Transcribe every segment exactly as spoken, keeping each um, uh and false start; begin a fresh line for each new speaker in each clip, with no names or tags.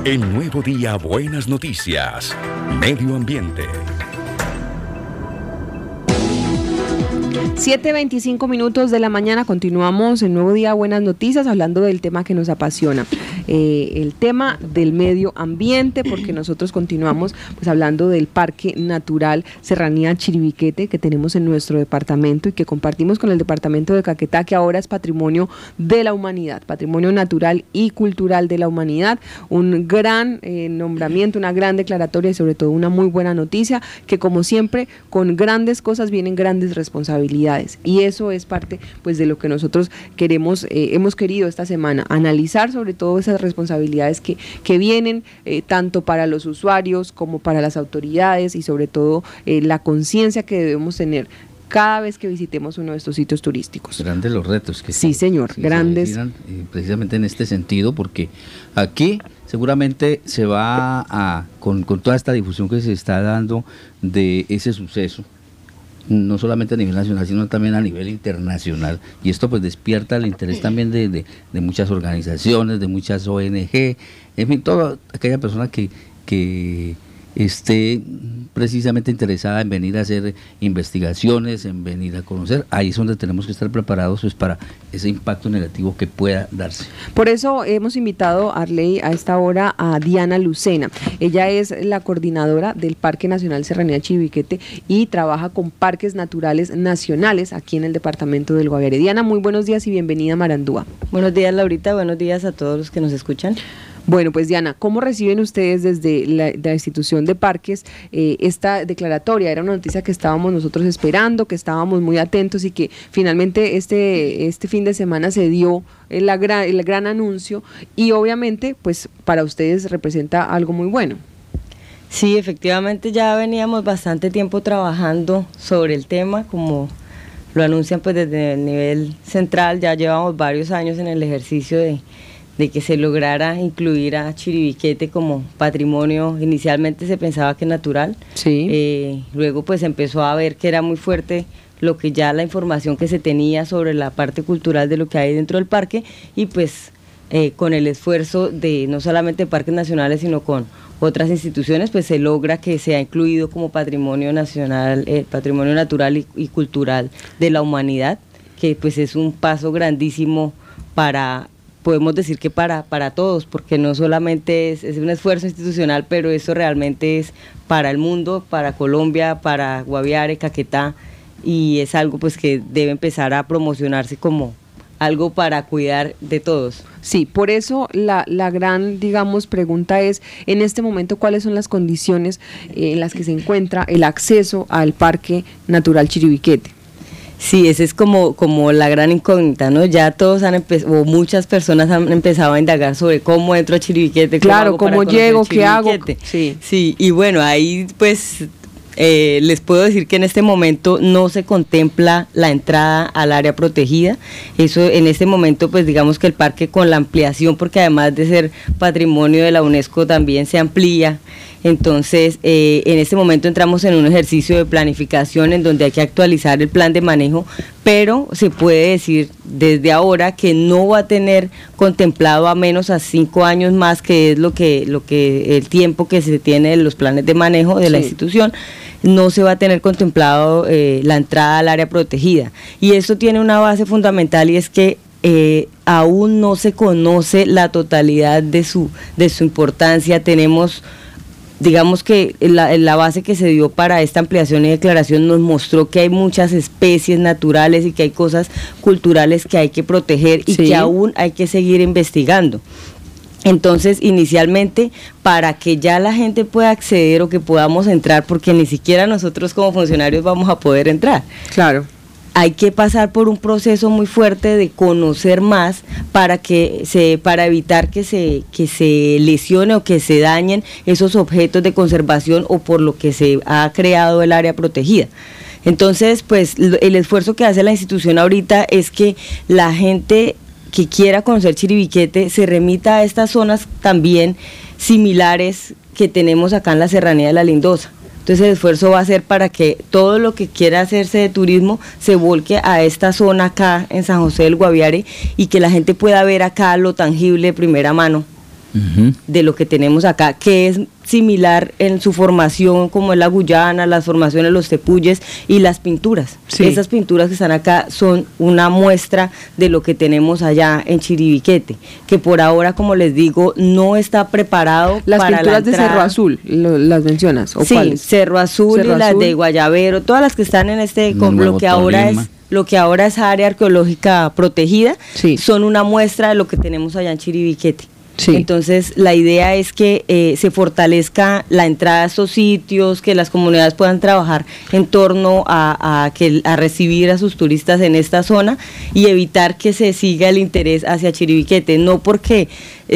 En Nuevo Día, buenas noticias. Medio ambiente.
siete veinticinco minutos de la mañana, continuamos en Nuevo Día, buenas noticias, hablando del tema que nos apasiona, eh, el tema del medio ambiente, porque nosotros continuamos pues hablando del Parque Natural Serranía Chiribiquete que tenemos en nuestro departamento y que compartimos con el departamento de Caquetá, que ahora es patrimonio de la humanidad, patrimonio natural y cultural de la humanidad, un gran eh, nombramiento, una gran declaratoria y sobre todo una muy buena noticia, que como siempre con grandes cosas vienen grandes responsabilidades. Y eso es parte pues de lo que nosotros queremos, eh, hemos querido esta semana, analizar sobre todo esas responsabilidades que, que vienen eh, tanto para los usuarios como para las autoridades y sobre todo eh, la conciencia que debemos tener cada vez que visitemos uno de estos sitios turísticos.
Grandes los retos que
sí, señor,
sí,
grandes.
Se eh, precisamente en este sentido, porque aquí seguramente se va a, con, con toda esta difusión que se está dando de ese suceso, no solamente a nivel nacional, sino también a nivel internacional, y esto pues despierta el interés también de, de, de muchas organizaciones, de muchas O N G, en fin, toda aquella persona que, que esté precisamente interesada en venir a hacer investigaciones, en venir a conocer, ahí es donde tenemos que estar preparados pues para ese impacto negativo que pueda darse.
Por eso hemos invitado, Arley, a esta hora a Diana Lucena. Ella es la coordinadora del Parque Nacional Serranía Chiribiquete y trabaja con parques naturales nacionales aquí en el departamento del Guaviare. Diana, muy buenos días y bienvenida a Marandúa.
Buenos días, Laurita, buenos días a todos los que nos escuchan.
Bueno, pues Diana, ¿cómo reciben ustedes desde la, la institución de parques eh, esta declaratoria? Era una noticia que estábamos nosotros esperando, que estábamos muy atentos y que finalmente este, este fin de semana se dio el, la gran, el gran anuncio y obviamente pues para ustedes representa algo muy bueno.
Sí, efectivamente ya veníamos bastante tiempo trabajando sobre el tema, como lo anuncian pues desde el nivel central, ya llevamos varios años en el ejercicio de de que se lograra incluir a Chiribiquete como patrimonio. Inicialmente se pensaba que natural,
sí.
eh, luego pues empezó a ver que era muy fuerte lo que ya la información que se tenía sobre la parte cultural de lo que hay dentro del parque, y pues eh, con el esfuerzo de no solamente parques nacionales sino con otras instituciones, pues se logra que sea incluido como patrimonio nacional, eh, patrimonio natural y, y cultural de la humanidad, que pues es un paso grandísimo para, podemos decir que para, para todos, porque no solamente es, es un esfuerzo institucional, pero eso realmente es para el mundo, para Colombia, para Guaviare, Caquetá, y es algo pues que debe empezar a promocionarse como algo para cuidar de todos.
Sí, por eso la, la gran, digamos, pregunta es, en este momento, ¿cuáles son las condiciones eh, en las que se encuentra el acceso al Parque Natural Chiribiquete?
Sí, esa es como, como la gran incógnita, ¿no? Ya todos han empezado, o muchas personas han empezado a indagar sobre cómo entro a Chiribiquete, cómo
claro, cómo llego, qué hago.
Sí. Sí, y bueno, ahí pues eh, les puedo decir que en este momento no se contempla la entrada al área protegida. Eso en este momento pues digamos que el parque con la ampliación, porque además de ser patrimonio de la UNESCO también se amplía. Entonces, eh, en este momento entramos en un ejercicio de planificación en donde hay que actualizar el plan de manejo, pero se puede decir desde ahora que no va a tener contemplado a menos a cinco años más, que es lo que, lo que el tiempo que se tiene en los planes de manejo de sí. la institución, no se va a tener contemplado eh, la entrada al área protegida. Y esto tiene una base fundamental, y es que Eh, aún no se conoce la totalidad de su, de su importancia. Tenemos, digamos que la, la base que se dio para esta ampliación y declaración nos mostró que hay muchas especies naturales y que hay cosas culturales que hay que proteger y sí. que aún hay que seguir investigando. Entonces, inicialmente, para que ya la gente pueda acceder o que podamos entrar, porque ni siquiera nosotros como funcionarios vamos a poder entrar.
Claro.
Hay que pasar por un proceso muy fuerte de conocer más para que se, para evitar que se, que se lesione o que se dañen esos objetos de conservación o por lo que se ha creado el área protegida. Entonces, pues el esfuerzo que hace la institución ahorita es que la gente que quiera conocer Chiribiquete se remita a estas zonas también similares que tenemos acá en la Serranía de la Lindosa. Entonces el esfuerzo va a ser para que todo lo que quiera hacerse de turismo se volque a esta zona acá en San José del Guaviare y que la gente pueda ver acá lo tangible de primera mano uh-huh. de lo que tenemos acá, que es similar en su formación como en la Guyana, las formaciones, los tepuyes y las pinturas. Sí. Esas pinturas que están acá son una muestra de lo que tenemos allá en Chiribiquete, que por ahora, como les digo, no está preparado
las
para
pinturas
la
de Cerro Azul, lo, las mencionas, ¿o
sí,
cuáles?
Cerro Azul Cerro y Azul. Las de Guayabero, todas las que están en este, con lo que ahora es lo que ahora es área arqueológica protegida, sí. son una muestra de lo que tenemos allá en Chiribiquete. Sí. Entonces la idea es que eh, se fortalezca la entrada a estos sitios, que las comunidades puedan trabajar en torno a, a, que, a recibir a sus turistas en esta zona y evitar que se siga el interés hacia Chiribiquete, no porque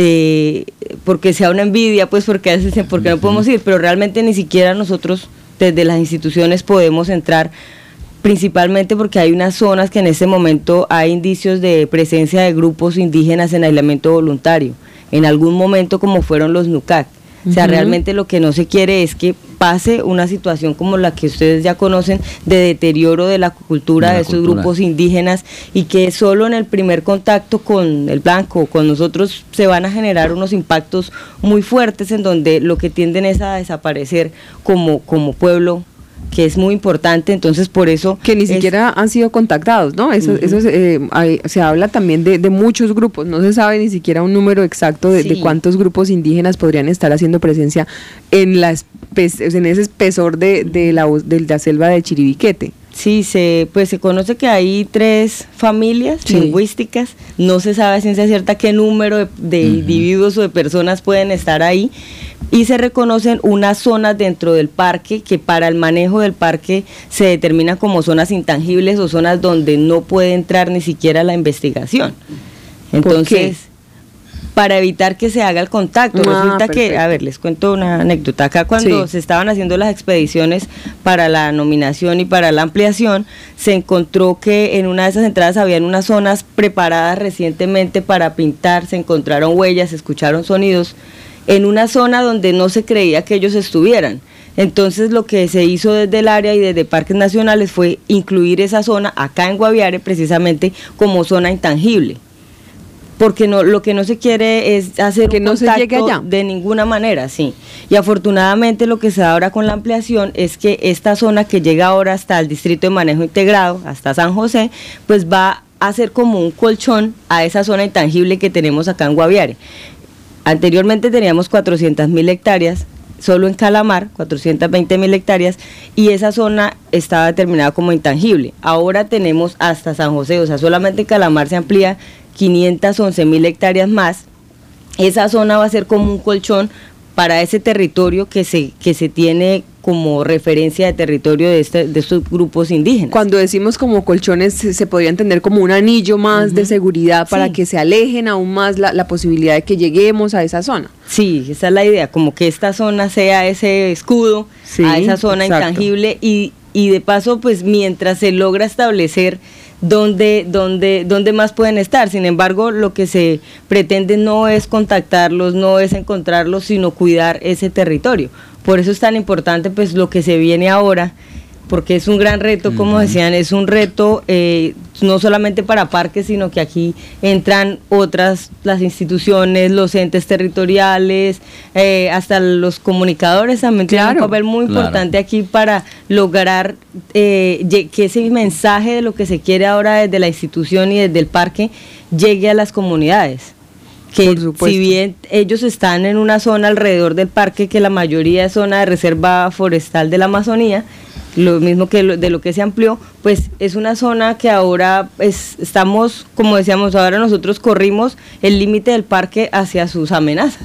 eh, porque sea una envidia, pues porque a veces porque no podemos ir, pero realmente ni siquiera nosotros desde las instituciones podemos entrar, principalmente porque hay unas zonas que en este momento hay indicios de presencia de grupos indígenas en aislamiento voluntario, en algún momento como fueron los Nucac. Uh-huh. O sea, realmente lo que no se quiere es que pase una situación como la que ustedes ya conocen de deterioro de la cultura de, la de esos cultura. grupos indígenas, y que solo en el primer contacto con el blanco, con nosotros, se van a generar unos impactos muy fuertes en donde lo que tienden es a desaparecer como, como pueblo, que es muy importante. Entonces por eso
que ni siquiera es, han sido contactados, ¿no? Eso, uh-huh. eso es, eh, hay, se habla también de, de muchos grupos, no se sabe ni siquiera un número exacto de, sí. de cuántos grupos indígenas podrían estar haciendo presencia en la espe- en ese espesor de, de, la, de la selva de Chiribiquete.
Sí, se, pues se conoce que hay tres familias sí. lingüísticas, no se sabe a ciencia cierta qué número de, de uh-huh. individuos o de personas pueden estar ahí, y se reconocen unas zonas dentro del parque que para el manejo del parque se determinan como zonas intangibles o zonas donde no puede entrar ni siquiera la investigación. Entonces, para evitar que se haga el contacto, ah, resulta perfecto. que, a ver, les cuento una anécdota. Acá cuando sí. se estaban haciendo las expediciones para la nominación y para la ampliación, se encontró que en una de esas entradas habían unas zonas preparadas recientemente para pintar, se encontraron huellas, se escucharon sonidos, en una zona donde no se creía que ellos estuvieran. Entonces lo que se hizo desde el área y desde Parques Nacionales fue incluir esa zona acá en Guaviare precisamente como zona intangible, porque no, lo que no se quiere es hacer
que
un
no
contacto
se llegue allá
de ninguna manera, sí. Y afortunadamente lo que se da ahora con la ampliación es que esta zona que llega ahora hasta el Distrito de Manejo Integrado, hasta San José, pues va a ser como un colchón a esa zona intangible que tenemos acá en Guaviare. Anteriormente teníamos cuatrocientas mil hectáreas, solo en Calamar, cuatrocientas veinte mil hectáreas, y esa zona estaba determinada como intangible. Ahora tenemos hasta San José, o sea, solamente en Calamar se amplía quinientas once mil hectáreas más. Esa zona va a ser como un colchón para ese territorio que se, que se tiene como referencia de territorio de, este, de estos grupos indígenas.
Cuando decimos como colchones, se, se podría entender como un anillo más uh-huh. de seguridad para sí. que se alejen aún más la, la posibilidad de que lleguemos a esa zona.
Sí, esa es la idea, como que esta zona sea ese escudo sí, a esa zona exacto. intangible, y, y de paso, pues mientras se logra establecer dónde, dónde, dónde más pueden estar. Sin embargo, lo que se pretende no es contactarlos, no es encontrarlos, sino cuidar ese territorio. Por eso es tan importante pues lo que se viene ahora, porque es un gran reto, como uh-huh. decían, es un reto eh, no solamente para parques, sino que aquí entran otras, las instituciones, los entes territoriales, eh, hasta los comunicadores también claro, tienen un papel muy claro. importante aquí para lograr eh, que ese mensaje de lo que se quiere ahora desde la institución y desde el parque llegue a las comunidades. Que si bien ellos están en una zona alrededor del parque que la mayoría es zona de reserva forestal de la Amazonía, lo mismo que lo, de lo que se amplió, pues es una zona que ahora es, estamos, como decíamos, ahora nosotros corrimos el límite del parque hacia sus amenazas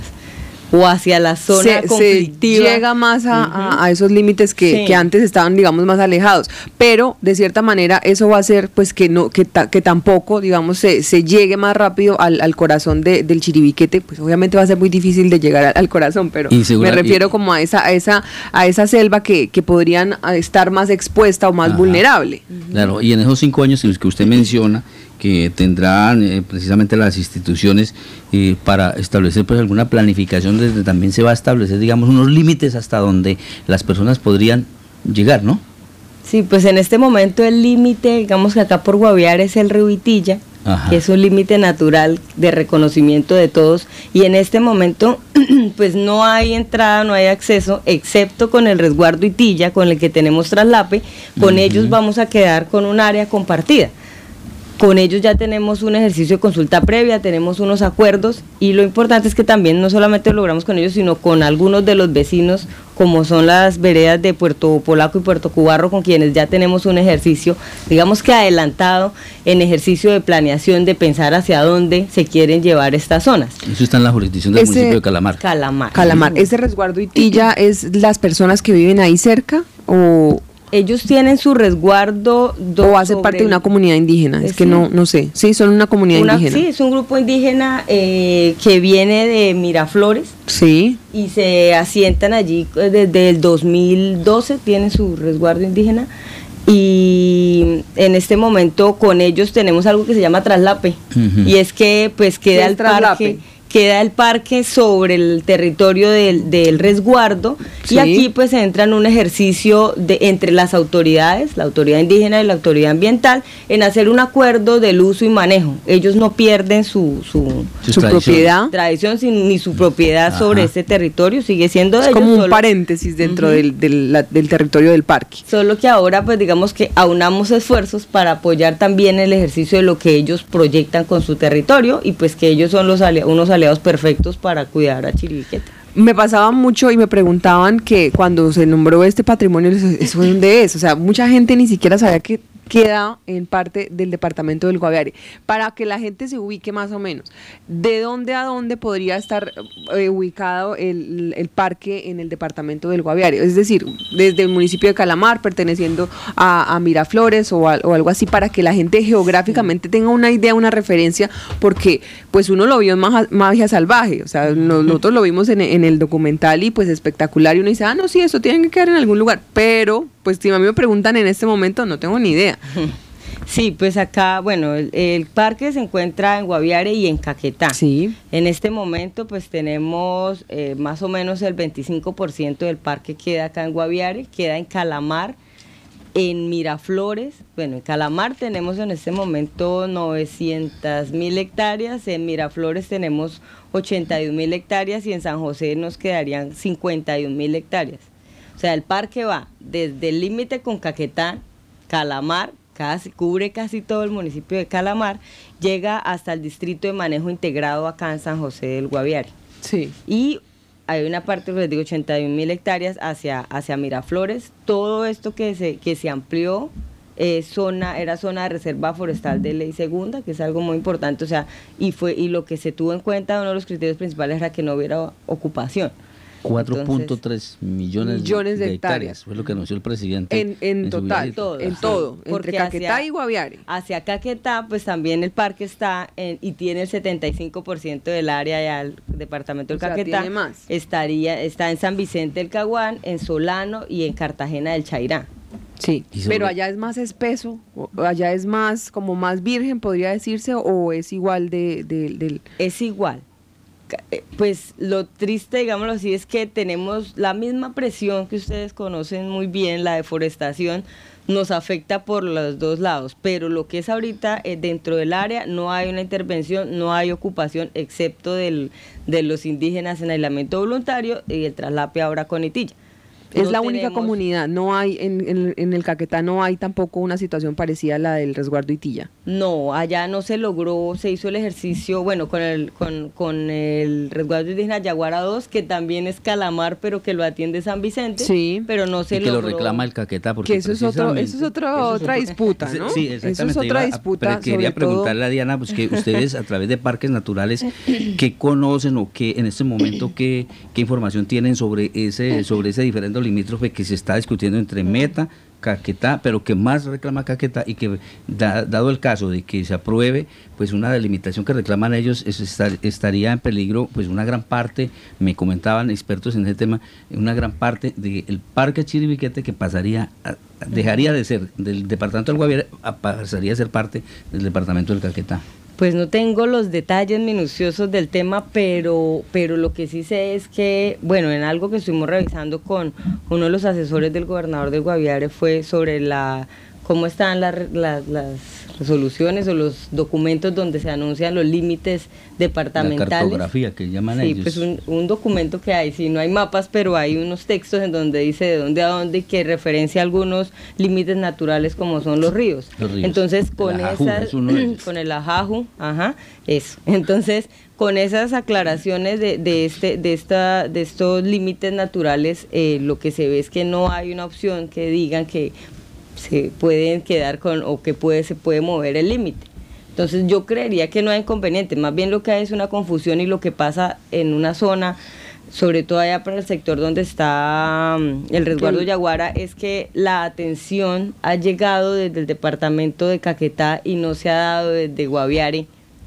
o hacia la zona se, conflictiva.
Se llega más a, uh-huh. a, a esos límites que, sí. que antes estaban, digamos, más alejados, pero de cierta manera eso va a hacer pues que no que, ta, que tampoco, digamos, se, se llegue más rápido al, al corazón de, del Chiribiquete. Pues obviamente va a ser muy difícil de llegar al, al corazón, pero me refiero y, como a esa a esa a esa selva que, que podrían estar más expuesta o más ajá. vulnerable.
Claro, y en esos cinco años en los que usted menciona que tendrán eh, precisamente las instituciones eh, para establecer pues alguna planificación, desde también se va a establecer, digamos, unos límites hasta donde las personas podrían llegar, ¿no?
Sí, pues en este momento el límite, digamos que acá por Guaviare es el río Itilla, Ajá. Que es un límite natural de reconocimiento de todos, y en este momento pues no hay entrada, no hay acceso, excepto con el resguardo Itilla, con el que tenemos traslape. Con uh-huh. ellos vamos a quedar con un área compartida. Con ellos ya tenemos un ejercicio de consulta previa, tenemos unos acuerdos, y lo importante es que también no solamente lo logramos con ellos, sino con algunos de los vecinos, como son las veredas de Puerto Polaco y Puerto Cubarro, con quienes ya tenemos un ejercicio, digamos que adelantado, en ejercicio de planeación, de pensar hacia dónde se quieren llevar estas zonas.
Eso está en la jurisdicción del
Ese,
municipio de Calamar.
Calamar.
Calamar. ¿Ese resguardo Itilla es las personas que viven ahí cerca o...?
Ellos tienen su resguardo...
Do, ¿O hace parte de una comunidad indígena? Es, es que sí. no no sé. Sí, son una comunidad una, indígena.
Sí, es un grupo indígena eh, que viene de Miraflores.
Sí.
Y se asientan allí desde el dos mil doce, tienen su resguardo indígena. Y en este momento con ellos tenemos algo que se llama traslape. Uh-huh. Y es que pues queda el parque... queda el parque sobre el territorio del, del resguardo, sí. Y aquí pues entra en un ejercicio de entre las autoridades, la autoridad indígena y la autoridad ambiental, en hacer un acuerdo del uso y manejo. Ellos no pierden su, su,
su propiedad,
tradición sin, ni su propiedad Ajá. sobre este territorio, sigue siendo de
es
ellos.
como un
solo,
paréntesis dentro uh-huh. del, del, la, del territorio del parque.
Solo que ahora pues digamos que aunamos esfuerzos para apoyar también el ejercicio de lo que ellos proyectan con su territorio, y pues que ellos son los ali- unos aliados perfectos para cuidar a Chiribiquete.
Me pasaba mucho y me preguntaban que cuando se nombró este patrimonio, ¿eso dónde es? O sea, mucha gente ni siquiera sabía que queda en parte del departamento del Guaviare. Para que la gente se ubique más o menos, ¿de dónde a dónde podría estar eh, ubicado el, el parque en el departamento del Guaviare? Es decir, desde el municipio de Calamar, perteneciendo a, a Miraflores o, a, o algo así, para que la gente geográficamente tenga una idea, una referencia, porque pues uno lo vio en Magia, Magia Salvaje, o sea, no, nosotros lo vimos en, en el documental y pues espectacular, y uno dice, ah, no, sí, eso tiene que quedar en algún lugar, pero pues si a mí me preguntan en este momento, no tengo ni idea.
Sí, pues acá, bueno, el, el parque se encuentra en Guaviare y en Caquetá.
Sí.
En este momento, pues tenemos eh, más o menos el veinticinco por ciento del parque queda acá en Guaviare, queda en Calamar, en Miraflores. Bueno, en Calamar tenemos en este momento novecientas mil hectáreas, en Miraflores tenemos ochenta y un mil hectáreas, y en San José nos quedarían cincuenta y un mil hectáreas. O sea, el parque va desde el límite con Caquetá, Calamar, casi, cubre casi todo el municipio de Calamar, llega hasta el distrito de manejo integrado acá en San José del Guaviare.
Sí.
Y hay una parte, les digo, ochenta y un mil hectáreas hacia, hacia Miraflores. Todo esto que se, que se amplió eh, zona, era zona de reserva forestal de ley segunda, que es algo muy importante, o sea, y fue y lo que se tuvo en cuenta, uno de los criterios principales era que no hubiera ocupación.
cuatro punto tres millones,
millones de,
de hectáreas,
hectáreas,
fue lo que anunció el presidente.
En, en, en total,
todo,
en
sí.
todo,
Porque
entre Caquetá
hacia,
y Guaviare.
Hacia Caquetá, pues también el parque está en, y tiene el setenta y cinco por ciento del área ya el departamento del
o sea,
Caquetá.
tiene más.
Estaría, está en San Vicente del Caguán, en Solano y en Cartagena del Chairá.
Sí, pero allá es más espeso, o allá es más, como más virgen, podría decirse, o es igual de, de, del...
Es igual. Pues lo triste, digámoslo así, es que tenemos la misma presión que ustedes conocen muy bien, la deforestación nos afecta por los dos lados, pero lo que es ahorita eh, dentro del área no hay una intervención, no hay ocupación, excepto del, de los indígenas en aislamiento voluntario y el traslape ahora con Itilla.
Es
no
la única
tenemos,
comunidad, no hay en, en, en el Caquetá no hay tampoco una situación parecida a la del resguardo Itilla.
No, allá no se logró, se hizo el ejercicio, bueno, con el con, con el resguardo indígena Yaguara dos, que también es Calamar, pero que lo atiende San Vicente,
sí,
pero no se
y que
logró.
lo reclama el Caquetá, porque
que eso es otro, eso es otro, eso es otra otro, disputa, ¿no?
Sí, exactamente.
Eso es otra disputa.
Pero quería preguntarle a Diana, pues que ustedes a través de parques naturales, ¿qué conocen o qué en este momento qué, qué información tienen sobre ese sobre ese diferendo limítrofe que se está discutiendo entre Meta, Caquetá, pero que más reclama Caquetá, y que da, dado el caso de que se apruebe pues una delimitación que reclaman ellos, es estar, estaría en peligro pues una gran parte, me comentaban expertos en ese tema, una gran parte del parque Chiribiquete que pasaría a, dejaría de ser del departamento del Guaviare, a, pasaría a ser parte del departamento del Caquetá.
Pues no tengo los detalles minuciosos del tema, pero, pero lo que sí sé es que, bueno, en algo que estuvimos revisando con uno de los asesores del gobernador del Guaviare fue sobre la cómo están las, las, las resoluciones o los documentos donde se anuncian los límites departamentales.
La cartografía que llaman
sí,
ellos.
pues un, un documento que hay, sí, no hay mapas, pero hay unos textos en donde dice de dónde a dónde, que referencia a algunos límites naturales como son los ríos.
Los ríos.
Entonces, con
el
esas, con el ajaju, ajá, eso. Entonces, con esas aclaraciones de, de este, de esta, de estos límites naturales, eh, lo que se ve es que no hay una opción que digan que se pueden quedar con o que puede se puede mover el límite. Entonces yo creería que no hay inconveniente, más bien lo que hay es una confusión y lo que pasa en una zona, sobre todo allá para el sector donde está um, el resguardo Yaguara, es que la atención ha llegado desde el departamento de Caquetá y no se ha dado desde Guaviare,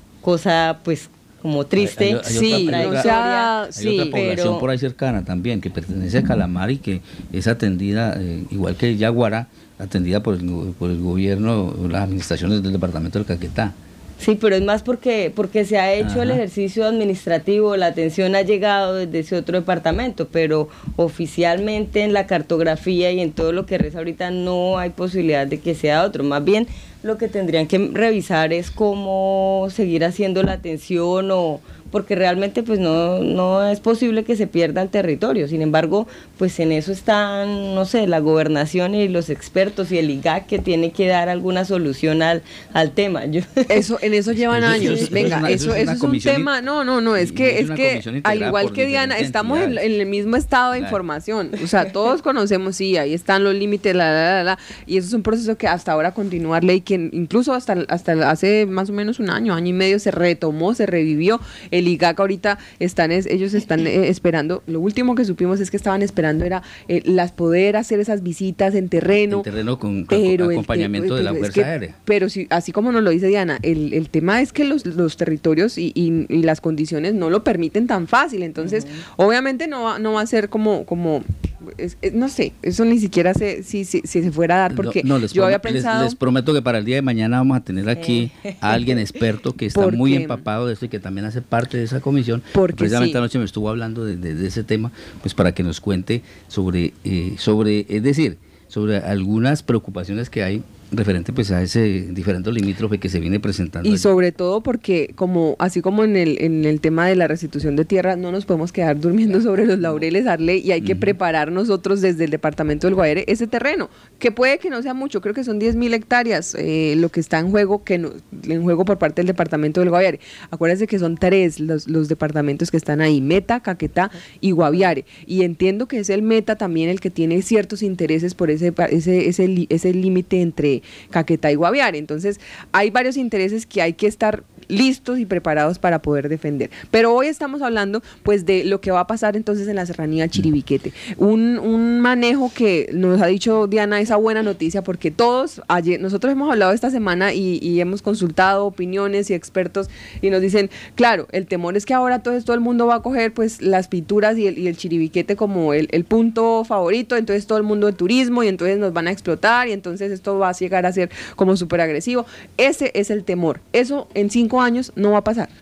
cosa pues como triste.
Hay, hay, hay
sí,
otra, hay
o
otra,
sea,
hay
sí,
otra población
pero...
por ahí cercana también que pertenece a Calamar y que es atendida, eh, igual que Yaguara, atendida por el, por el gobierno, las administraciones del departamento del Caquetá.
Sí, pero es más porque porque se ha hecho Ajá. el ejercicio administrativo, la atención ha llegado desde ese otro departamento, pero oficialmente en la cartografía y en todo lo que reza ahorita no hay posibilidad de que sea otro. Más bien lo que tendrían que revisar es cómo seguir haciendo la atención o porque realmente pues no no es posible que se pierda el territorio. Sin embargo, pues en eso están, no sé, la gobernación y los expertos y el I G A C que tiene que dar alguna solución al, al tema. Yo
eso en eso llevan
eso,
años.
Eso, eso
Venga,
es una,
eso, eso es un tema, no, no, no, es que es, es que al igual que Diana, estamos en, en el mismo estado de claro. información. O sea, todos conocemos, sí, ahí están los límites, la, la, la, la, y eso es un proceso que hasta ahora continúa ley, que incluso hasta, hasta hace más o menos un año, año y medio se retomó, se revivió. El I G A C ahorita están, es, ellos están eh, esperando, lo último que supimos es que estaban esperando era eh, las poder hacer esas visitas en terreno.
En terreno con, pero con acompañamiento el, el, de la Fuerza
que,
Aérea.
Pero si, así como nos lo dice Diana, el, el tema es que los, los territorios y, y, y las condiciones no lo permiten tan fácil, entonces uh-huh. obviamente no va, no va a ser como... como Es, es, no sé, eso ni siquiera se, si, si, si se fuera a dar, porque no, no, yo había pensado...
Les, les prometo que para el día de mañana vamos a tener aquí eh. a alguien experto que está muy empapado de esto y que también hace parte de esa comisión. Precisamente sí. anoche me estuvo hablando de, de, de ese tema, pues para que nos cuente sobre, eh, sobre, es decir, sobre algunas preocupaciones que hay referente pues a ese diferente limítrofe que se viene presentando.
Y
allí.
Sobre todo porque como así como en el en el tema de la restitución de tierra no nos podemos quedar durmiendo sobre los laureles, Arley, y hay que uh-huh. preparar nosotros desde el departamento del Guaviare ese terreno, que puede que no sea mucho, creo que son diez mil hectáreas eh, lo que está en juego, que no, en juego por parte del departamento del Guaviare. Acuérdense que son tres los, los departamentos que están ahí, Meta, Caquetá y Guaviare, y entiendo que es el Meta también el que tiene ciertos intereses por ese ese ese ese límite entre Caquetá y Guaviare. Entonces hay varios intereses que hay que estar listos y preparados para poder defender. Pero hoy estamos hablando pues de lo que va a pasar entonces en la serranía Chiribiquete. Un, un manejo que nos ha dicho Diana, esa buena noticia, porque todos, ayer, nosotros hemos hablado esta semana y, y hemos consultado opiniones y expertos y nos dicen, claro, el temor es que ahora todo, todo el mundo va a coger pues las pinturas y el, y el Chiribiquete como el, el punto favorito, entonces todo el mundo de turismo y entonces nos van a explotar y entonces esto va a llegar a ser como súper agresivo. Ese es el temor. Eso en cinco años no va a pasar.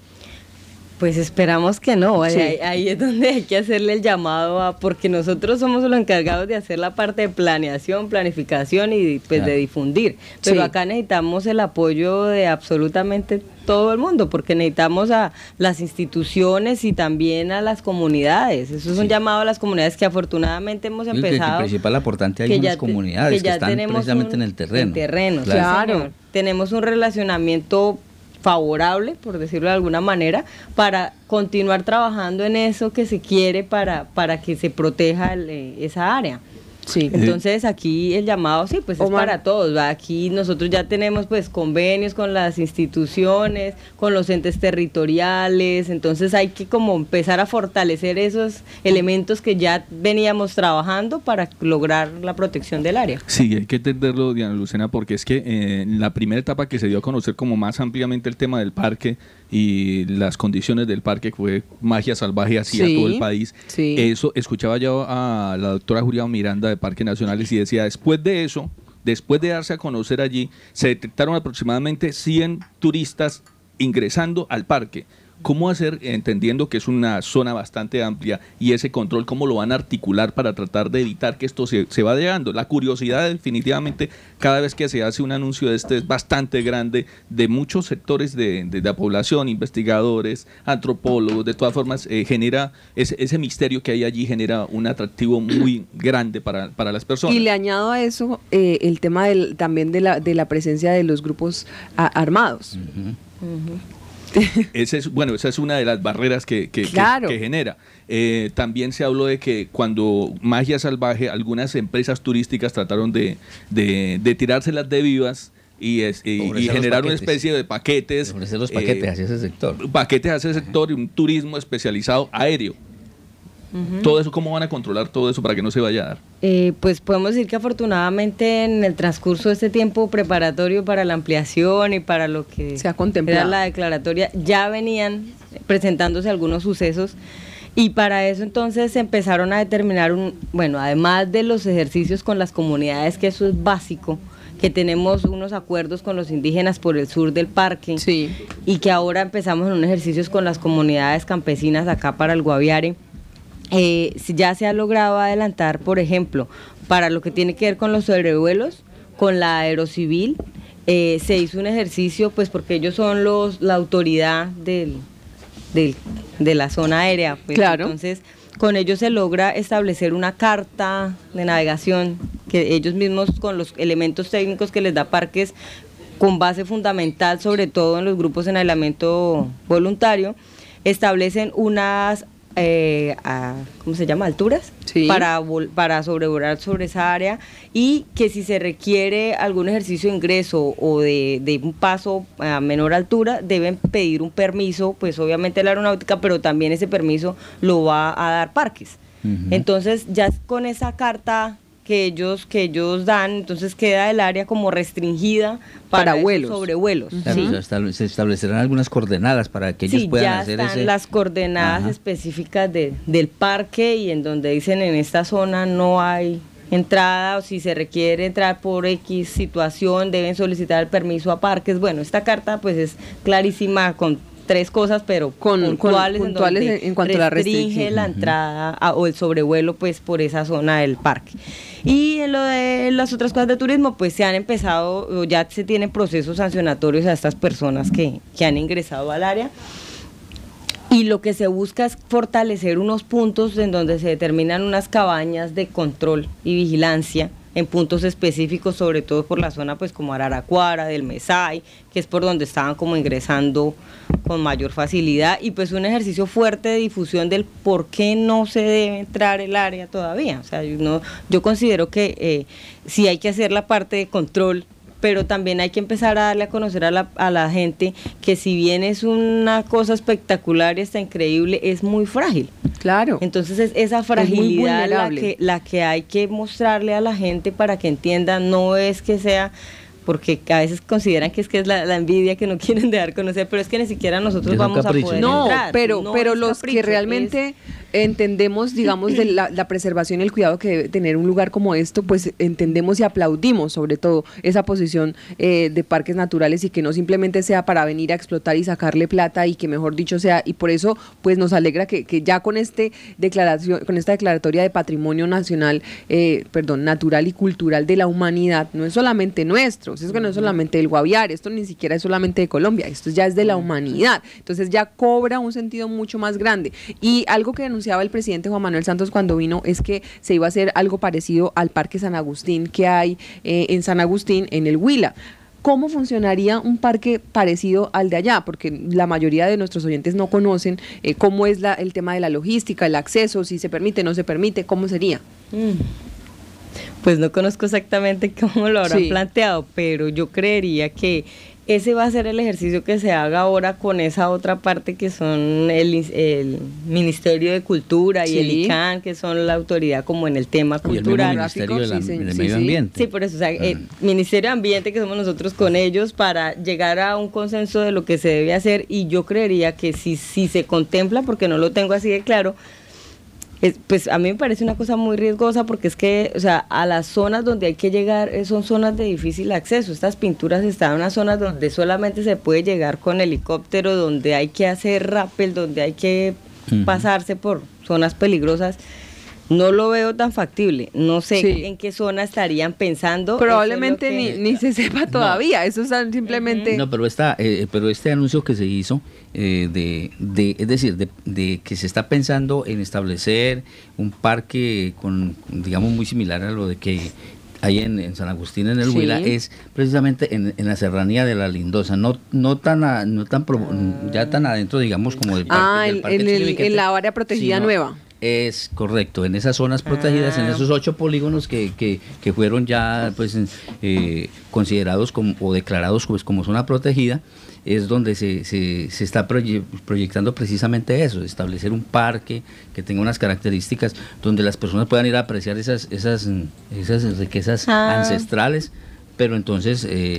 Pues esperamos que no,
sí.
ahí, ahí es donde hay que hacerle el llamado a, porque nosotros somos los encargados de hacer la parte de planeación, planificación y pues claro. de difundir, pero sí. acá necesitamos el apoyo de absolutamente todo el mundo, porque necesitamos a las instituciones y también a las comunidades. Eso es sí. un llamado a las comunidades que afortunadamente hemos empezado.
El principal aportante hay unas comunidades que, que están precisamente
un,
en el terreno.
En terreno,
claro.
claro. Tenemos un relacionamiento favorable, por decirlo de alguna manera, para continuar trabajando en eso que se quiere para, para que se proteja el, esa área.
Sí.
Entonces aquí el llamado sí pues Omar. Es para todos, ¿va? Aquí nosotros ya tenemos pues convenios con las instituciones, con los entes territoriales, entonces hay que como empezar a fortalecer esos elementos que ya veníamos trabajando para lograr la protección del área.
Sí, hay que entenderlo, Diana Lucena, porque es que eh, en la primera etapa que se dio a conocer como más ampliamente el tema del parque y las condiciones del parque, que fue magia salvaje hacia sí, todo el país, sí. eso escuchaba yo a la doctora Julia Miranda de Parques Nacionales y decía, después de eso, después de darse a conocer allí, se detectaron aproximadamente cien turistas ingresando al parque. ¿Cómo hacer, entendiendo que es una zona bastante amplia, y ese control, cómo lo van a articular para tratar de evitar que esto se, se vaya llegando? La curiosidad definitivamente cada vez que se hace un anuncio de este es bastante grande, de muchos sectores de, de, de la población, investigadores, antropólogos, de todas formas eh, genera ese, ese misterio que hay allí, genera un atractivo muy grande para, para las personas.
Y le añado a eso eh, el tema del, también de la, de la presencia de los grupos a, armados. Uh-huh. Uh-huh.
Ese es, bueno, esa es una de las barreras que, que,
claro.
que, que genera. Eh, también se habló de que cuando Magia Salvaje, algunas empresas turísticas trataron de, de, de tirárselas de vivas y, es, y, y generar una especie de paquetes.
Ofrecer los paquetes eh, hacia ese sector.
Paquetes hacia ese sector y un turismo especializado aéreo. Uh-huh. Todo eso, ¿cómo van a controlar todo eso para que no se vaya a dar?
Eh, pues podemos decir que afortunadamente en el transcurso de este tiempo preparatorio para la ampliación y para lo que
se ha contemplado
era la declaratoria, ya venían presentándose algunos sucesos, y para eso entonces se empezaron a determinar, un, bueno, además de los ejercicios con las comunidades, que eso es básico, que tenemos unos acuerdos con los indígenas por el sur del parque,
sí.
y que ahora empezamos en unos ejercicios con las comunidades campesinas acá para el Guaviare. Eh, ya se ha logrado adelantar, por ejemplo, para lo que tiene que ver con los sobrevuelos, con la aerocivil, eh, se hizo un ejercicio, pues porque ellos son los la autoridad del, del, de la zona aérea, pues,
claro.
Entonces con ellos se logra establecer una carta de navegación, que ellos mismos con los elementos técnicos que les da Parques, con base fundamental sobre todo en los grupos en aislamiento voluntario, establecen unas Eh, a, ¿cómo se llama? alturas,
sí.
para, para sobrevolar sobre esa área, y que si se requiere algún ejercicio de ingreso o de, de un paso a menor altura, deben pedir un permiso, pues obviamente la aeronáutica, pero también ese permiso lo va a dar Parques. Uh-huh. Entonces ya con esa carta que ellos que ellos dan, entonces queda el área como restringida para,
para vuelos,
sobrevuelos.
Uh-huh. ¿Sí? O sea, se establecerán algunas coordenadas para que ellos
sí,
puedan
ya
hacer
están
ese...
las coordenadas Ajá. específicas de, del parque, y en donde dicen en esta zona no hay entrada, o si se requiere entrar por X situación deben solicitar el permiso a Parques. Bueno, esta carta pues es clarísima con tres cosas, pero
con,
puntuales,
con, puntuales en, en cuanto a la restricción.
Restringe la entrada a, o el sobrevuelo pues por esa zona del parque. Y en lo de las otras cosas de turismo, pues se han empezado, ya se tienen procesos sancionatorios a estas personas que, que han ingresado al área. Y lo que se busca es fortalecer unos puntos en donde se determinan unas cabañas de control y vigilancia en puntos específicos, sobre todo por la zona pues como Araraquara, del Mesay, que es por donde estaban como ingresando con mayor facilidad, y pues un ejercicio fuerte de difusión del por qué no se debe entrar el área todavía. O sea, yo, no, yo considero que eh, sí hay que hacer la parte de control, pero también hay que empezar a darle a conocer a la, a la gente que si bien es una cosa espectacular y está increíble, es muy frágil.
Claro.
Entonces es esa fragilidad es la que, la que hay que mostrarle a la gente para que entienda, no es que sea... porque a veces consideran que es que es la, la envidia que no quieren dejar conocer, pero es que ni siquiera nosotros es vamos capricho, a poder
no,
entrar.
Pero,
no,
pero
es
los
capricho,
que realmente
es...
entendemos, digamos, de la, la preservación y el cuidado que debe tener un lugar como esto, pues entendemos y aplaudimos sobre todo esa posición eh, de parques naturales, y que no simplemente sea para venir a explotar y sacarle plata, y que mejor dicho sea, y por eso pues nos alegra que, que ya con este declaración, con esta declaratoria de patrimonio nacional, eh, perdón, natural y cultural de la humanidad, no es solamente nuestro, es que no es solamente del Guaviare, esto ni siquiera es solamente de Colombia, esto ya es de la humanidad, entonces ya cobra un sentido mucho más grande. Y algo que anunciaba el presidente Juan Manuel Santos cuando vino es que se iba a hacer algo parecido al Parque San Agustín que hay eh, en San Agustín, en el Huila. ¿Cómo funcionaría un parque parecido al de allá? Porque la mayoría de nuestros oyentes no conocen eh, cómo es la, el tema de la logística, el acceso, si se permite, no se permite, ¿cómo sería?
Mm. Pues no conozco exactamente cómo lo habrán sí. planteado, pero yo creería que ese va a ser el ejercicio que se haga ahora con esa otra parte que son el, el Ministerio de Cultura y sí. el I C A N, que son la autoridad como en el tema cultural.
Y el Ministerio de la,
sí,
del
sí,
Medio
sí.
Ambiente.
Sí, por eso, o sea, el Ministerio de Ambiente, que somos nosotros con ellos, para llegar a un consenso de lo que se debe hacer, y yo creería que si, si se contempla, porque no lo tengo así de claro, Es, pues a mí me parece una cosa muy riesgosa porque es que, o sea, a las zonas donde hay que llegar eh, son zonas de difícil acceso. Estas pinturas están en unas zonas donde solamente se puede llegar con helicóptero, donde hay que hacer rappel, donde hay que uh-huh. pasarse por zonas peligrosas. No lo veo tan factible. No sé sí. en qué zona estarían pensando.
Probablemente
que...
ni, ni se sepa todavía. No. Eso es simplemente...
No, pero, esta, eh, pero este anuncio que se hizo, eh, de, de, es decir, de, de que se está pensando en establecer un parque con, digamos, muy similar a lo de que hay en, en San Agustín, en el sí. Huila, es precisamente en, en la serranía de la Lindosa, no no tan a, no tan pro, ah. ya tan adentro, digamos, como del parque.
Ah,
del
el,
parque
en, el, en la área protegida
sino,
nueva.
Es correcto, en esas zonas protegidas, ah. en esos ocho polígonos que, que, que fueron ya pues eh, considerados como, o declarados pues, como zona protegida, es donde se, se, se está proye proyectando precisamente eso, establecer un parque que tenga unas características donde las personas puedan ir a apreciar esas, esas, esas riquezas ah. ancestrales, pero entonces... Eh,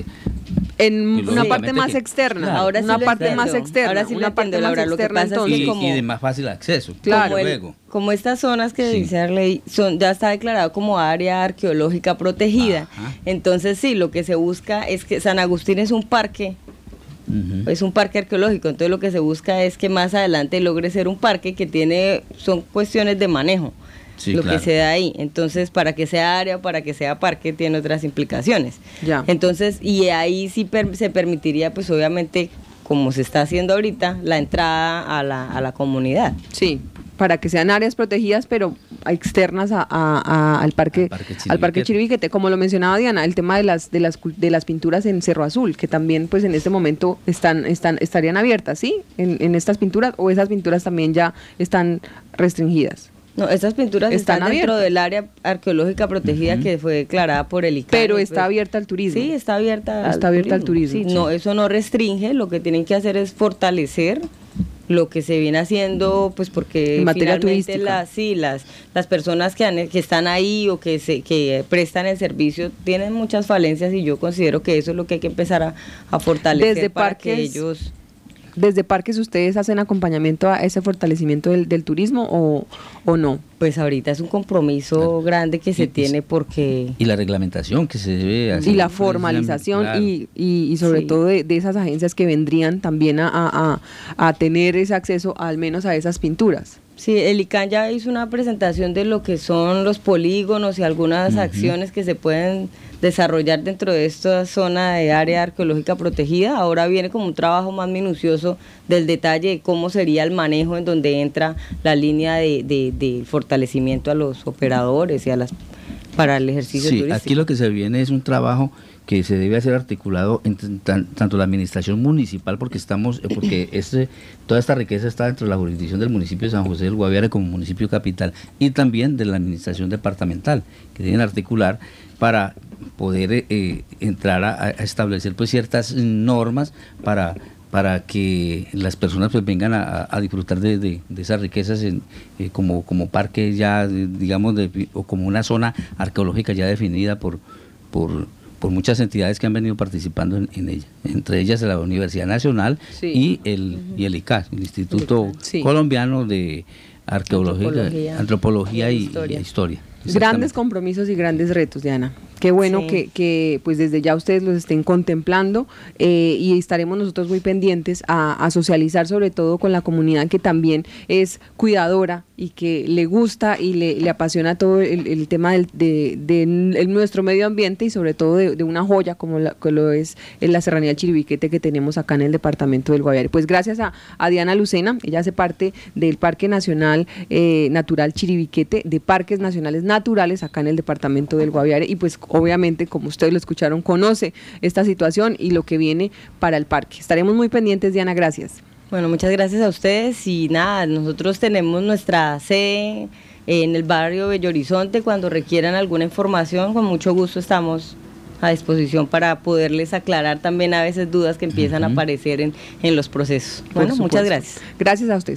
en una parte más que, externa,
claro,
ahora sí una parte
entiendo.
más externa,
ahora sí
una parte
entiendo,
más
Laura,
externa,
lo que pasa
y,
es como,
y de más fácil acceso.
Claro,
como, el,
luego.
como estas zonas que sí. dice Arley son ya está declarado como área arqueológica protegida. Ajá. Entonces sí, lo que se busca es que San Agustín es un parque. Uh-huh. Es un parque arqueológico, entonces lo que se busca es que más adelante logre ser un parque que tiene, son cuestiones de manejo. Sí, lo claro. que se da ahí, entonces para que sea área o para que sea parque tiene otras implicaciones. Ya. Entonces, y ahí sí per, se permitiría pues obviamente, como se está haciendo ahorita, la entrada a la, a la comunidad.
Sí, para que sean áreas protegidas pero externas a, a, a, al parque, al parque, al parque Chiribiquete, como lo mencionaba Diana, el tema de las de las de las pinturas en Cerro Azul, que también pues en este momento están están estarían abiertas, ¿sí? En, en estas pinturas, o esas pinturas también ya están restringidas.
No, estas pinturas están, están dentro del área arqueológica protegida uh-huh. que fue declarada por el I C A N.
Pero está pues, abierta al turismo.
Sí, está abierta
Está
al
abierta
turismo.
al turismo.
Sí,
sí.
No, eso no restringe, lo que tienen que hacer es fortalecer lo que se viene haciendo, pues porque
en materia
finalmente
turística.
Las, sí, las, las personas que, han, que están ahí o que, se, que prestan el servicio tienen muchas falencias y yo considero que eso es lo que hay que empezar a, a fortalecer.
Desde
para
parques,
que ellos...
¿Desde parques ustedes hacen acompañamiento a ese fortalecimiento del, del turismo o, o no?
Pues ahorita es un compromiso claro. grande que se y, tiene porque...
Y la reglamentación que se debe hacer.
Y la formalización claro. y, y, y sobre sí. todo de, de esas agencias que vendrían también a, a, a tener ese acceso al menos a esas pinturas.
Sí, el I C A N ya hizo una presentación de lo que son los polígonos y algunas uh-huh. acciones que se pueden desarrollar dentro de esta zona de área arqueológica protegida. Ahora viene como un trabajo más minucioso del detalle de cómo sería el manejo en donde entra la línea de, de, de fortalecimiento a los operadores y a las para el ejercicio
sí,
turístico.
Aquí lo que se viene es un trabajo que se debe hacer articulado entre tan, tanto la administración municipal, porque estamos, porque este, toda esta riqueza está dentro de la jurisdicción del municipio de San José del Guaviare como municipio capital, y también de la administración departamental, que deben articular para poder eh, entrar a, a establecer pues ciertas normas para para que las personas pues vengan a, a disfrutar de, de, de esas riquezas en, eh, como, como parque ya, digamos, de, o como una zona arqueológica ya definida por, por, por muchas entidades que han venido participando en, en ella, entre ellas la Universidad Nacional sí. y, el, uh-huh. y el I C A, el Instituto sí. Colombiano de Arqueología, Antropología, Antropología y, y Historia. Y historia.
Grandes compromisos y grandes retos, Diana. Qué bueno sí. que, que pues desde ya ustedes los estén contemplando eh, y estaremos nosotros muy pendientes a, a socializar sobre todo con la comunidad que también es cuidadora y que le gusta y le, le apasiona todo el, el tema del, de, de el, nuestro medio ambiente y sobre todo de, de una joya como la, que lo es en la Serranía del Chiribiquete que tenemos acá en el departamento del Guaviare. Pues gracias a, a Diana Lucena, ella hace parte del Parque Nacional eh, Natural Chiribiquete, de Parques Nacionales Naturales acá en el departamento del Guaviare, y pues obviamente, como ustedes lo escucharon, conoce esta situación y lo que viene para el parque. Estaremos muy pendientes, Diana, gracias.
Bueno, muchas gracias a ustedes y nada, nosotros tenemos nuestra sede en el barrio Bello Horizonte. Cuando requieran alguna información, con mucho gusto estamos a disposición para poderles aclarar también a veces dudas que empiezan uh-huh. a aparecer en, en los procesos. Bueno, muchas gracias.
Gracias a ustedes.